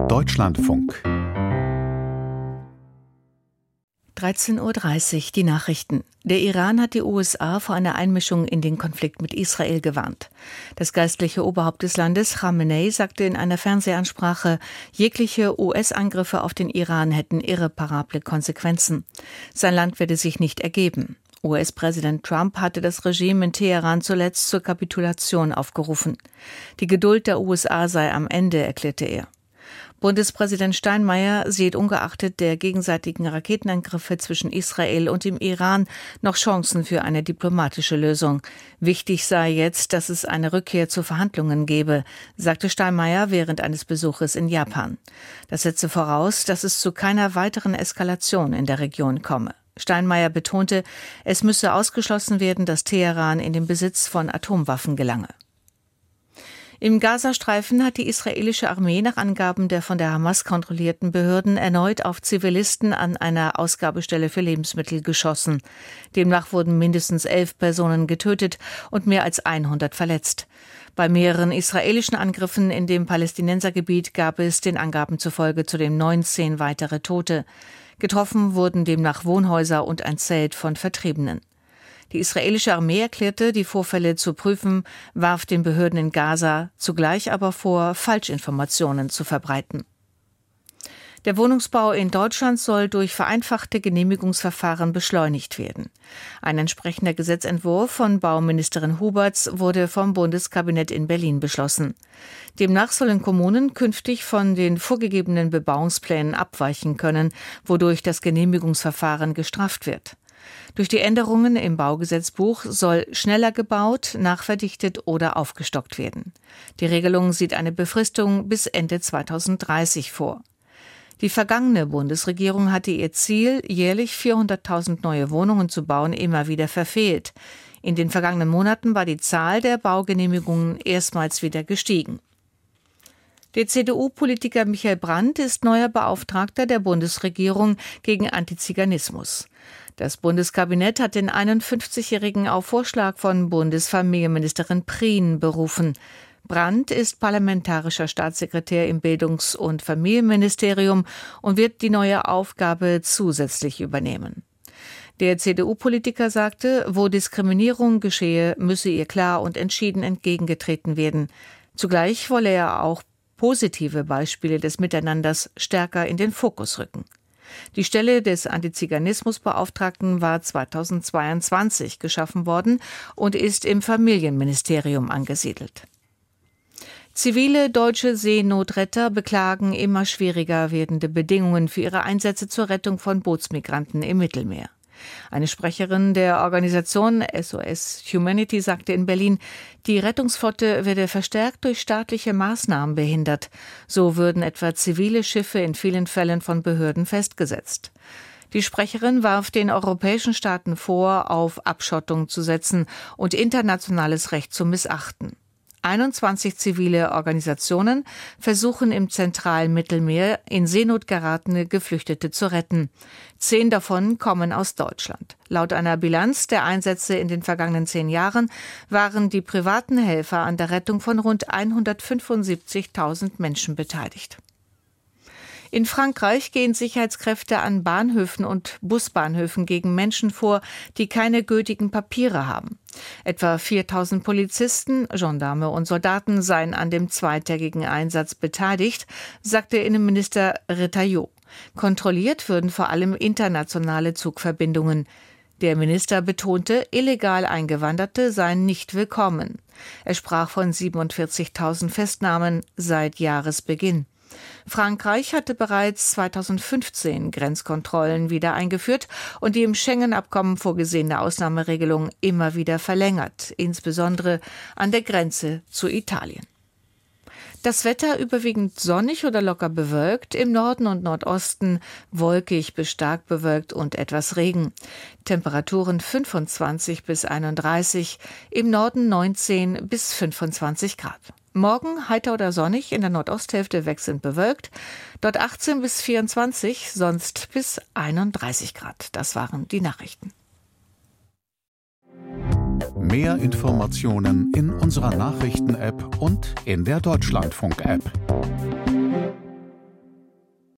Deutschlandfunk 13:30 Uhr, die Nachrichten. Der Iran hat die USA vor einer Einmischung in den Konflikt mit Israel gewarnt. Das geistliche Oberhaupt des Landes, Khamenei, sagte in einer Fernsehansprache, jegliche US-Angriffe auf den Iran hätten irreparable Konsequenzen. Sein Land werde sich nicht ergeben. US-Präsident Trump hatte das Regime in Teheran zuletzt zur Kapitulation aufgerufen. Die Geduld der USA sei am Ende, erklärte er. Bundespräsident Steinmeier sieht ungeachtet der gegenseitigen Raketenangriffe zwischen Israel und dem Iran noch Chancen für eine diplomatische Lösung. Wichtig sei jetzt, dass es eine Rückkehr zu Verhandlungen gebe, sagte Steinmeier während eines Besuches in Japan. Das setze voraus, dass es zu keiner weiteren Eskalation in der Region komme. Steinmeier betonte, es müsse ausgeschlossen werden, dass Teheran in den Besitz von Atomwaffen gelange. Im Gazastreifen hat die israelische Armee nach Angaben der von der Hamas kontrollierten Behörden erneut auf Zivilisten an einer Ausgabestelle für Lebensmittel geschossen. Demnach wurden mindestens 11 Personen getötet und mehr als 100 verletzt. Bei mehreren israelischen Angriffen in dem Palästinensergebiet gab es den Angaben zufolge zudem 19 weitere Tote. Getroffen wurden demnach Wohnhäuser und ein Zelt von Vertriebenen. Die israelische Armee erklärte, die Vorfälle zu prüfen, warf den Behörden in Gaza zugleich aber vor, Falschinformationen zu verbreiten. Der Wohnungsbau in Deutschland soll durch vereinfachte Genehmigungsverfahren beschleunigt werden. Ein entsprechender Gesetzentwurf von Bauministerin Huberts wurde vom Bundeskabinett in Berlin beschlossen. Demnach sollen Kommunen künftig von den vorgegebenen Bebauungsplänen abweichen können, wodurch das Genehmigungsverfahren gestrafft wird. Durch die Änderungen im Baugesetzbuch soll schneller gebaut, nachverdichtet oder aufgestockt werden. Die Regelung sieht eine Befristung bis Ende 2030 vor. Die vergangene Bundesregierung hatte ihr Ziel, jährlich 400.000 neue Wohnungen zu bauen, immer wieder verfehlt. In den vergangenen Monaten war die Zahl der Baugenehmigungen erstmals wieder gestiegen. Der CDU-Politiker Michael Brandt ist neuer Beauftragter der Bundesregierung gegen Antiziganismus. Das Bundeskabinett hat den 51-Jährigen auf Vorschlag von Bundesfamilienministerin Prien berufen. Brandt ist parlamentarischer Staatssekretär im Bildungs- und Familienministerium und wird die neue Aufgabe zusätzlich übernehmen. Der CDU-Politiker sagte, wo Diskriminierung geschehe, müsse ihr klar und entschieden entgegengetreten werden. Zugleich wolle er auch positive Beispiele des Miteinanders stärker in den Fokus rücken. Die Stelle des Antiziganismusbeauftragten war 2022 geschaffen worden und ist im Familienministerium angesiedelt. Zivile deutsche Seenotretter beklagen immer schwieriger werdende Bedingungen für ihre Einsätze zur Rettung von Bootsmigranten im Mittelmeer. Eine Sprecherin der Organisation SOS Humanity sagte in Berlin, die Rettungsflotte werde verstärkt durch staatliche Maßnahmen behindert. So würden etwa zivile Schiffe in vielen Fällen von Behörden festgesetzt. Die Sprecherin warf den europäischen Staaten vor, auf Abschottung zu setzen und internationales Recht zu missachten. 21 zivile Organisationen versuchen im zentralen Mittelmeer in Seenot geratene Geflüchtete zu retten. 10 davon kommen aus Deutschland. Laut einer Bilanz der Einsätze in den vergangenen 10 Jahren waren die privaten Helfer an der Rettung von rund 175.000 Menschen beteiligt. In Frankreich gehen Sicherheitskräfte an Bahnhöfen und Busbahnhöfen gegen Menschen vor, die keine gültigen Papiere haben. Etwa 4.000 Polizisten, Gendarme und Soldaten seien an dem zweitägigen Einsatz beteiligt, sagte Innenminister Retailleau. Kontrolliert würden vor allem internationale Zugverbindungen. Der Minister betonte, illegal Eingewanderte seien nicht willkommen. Er sprach von 47.000 Festnahmen seit Jahresbeginn. Frankreich hatte bereits 2015 Grenzkontrollen wieder eingeführt und die im Schengen-Abkommen vorgesehene Ausnahmeregelung immer wieder verlängert, insbesondere an der Grenze zu Italien. Das Wetter überwiegend sonnig oder locker bewölkt, im Norden und Nordosten wolkig bis stark bewölkt und etwas Regen. Temperaturen 25 bis 31, im Norden 19 bis 25 Grad. Morgen heiter oder sonnig, in der Nordosthälfte wechselnd bewölkt, dort 18 bis 24, sonst bis 31 Grad. Das waren die Nachrichten. Mehr Informationen in unserer Nachrichten-App und in der Deutschlandfunk-App.